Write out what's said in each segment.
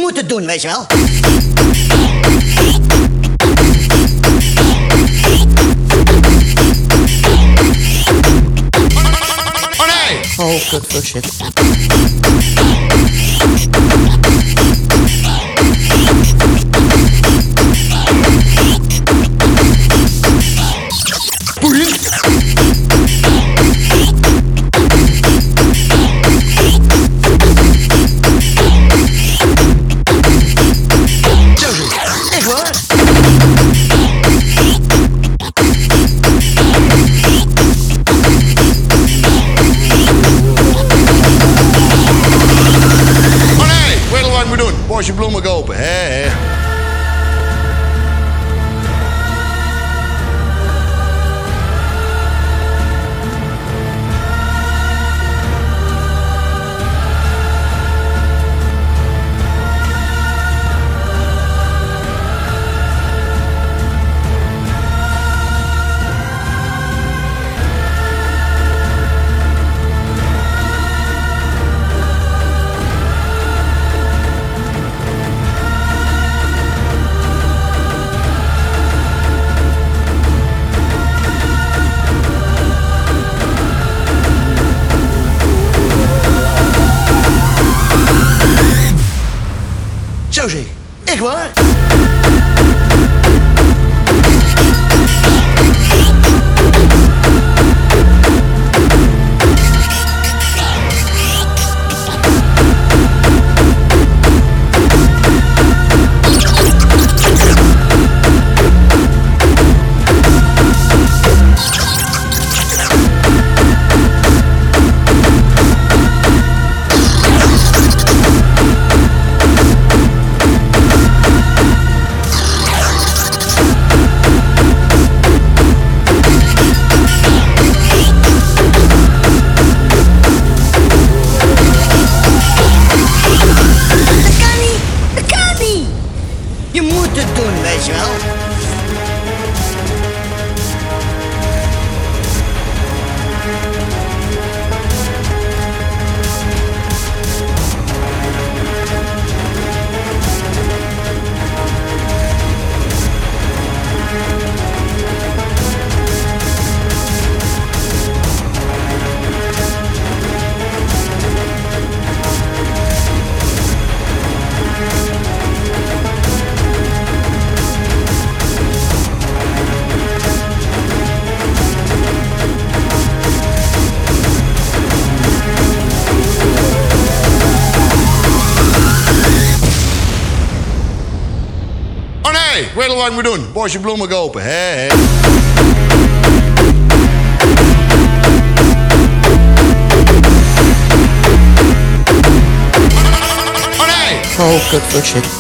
moet het doen, weet je wel. Oh nee! Oh, kut, fuck, shit. Echt waar? Oh nee! Weet je wat ik moet doen? Bosje bloemen kopen, hè? Zo zie. Echt waar? Je moet het doen, weet je wel. Oh nee! Weet je wat ik moet doen? Bosje bloemen kopen, hè? Oh nee! Oh, kut, fuck, shit.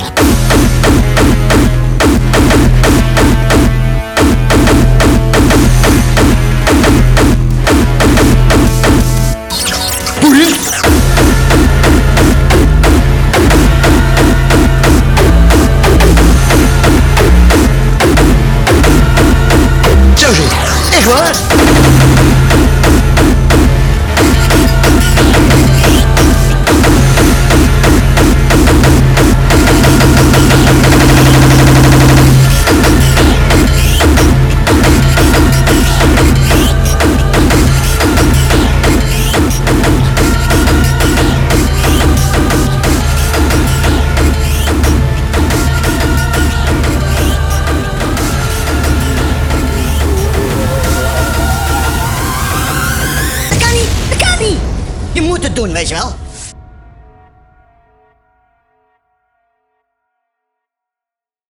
Zo zie. Echt waar?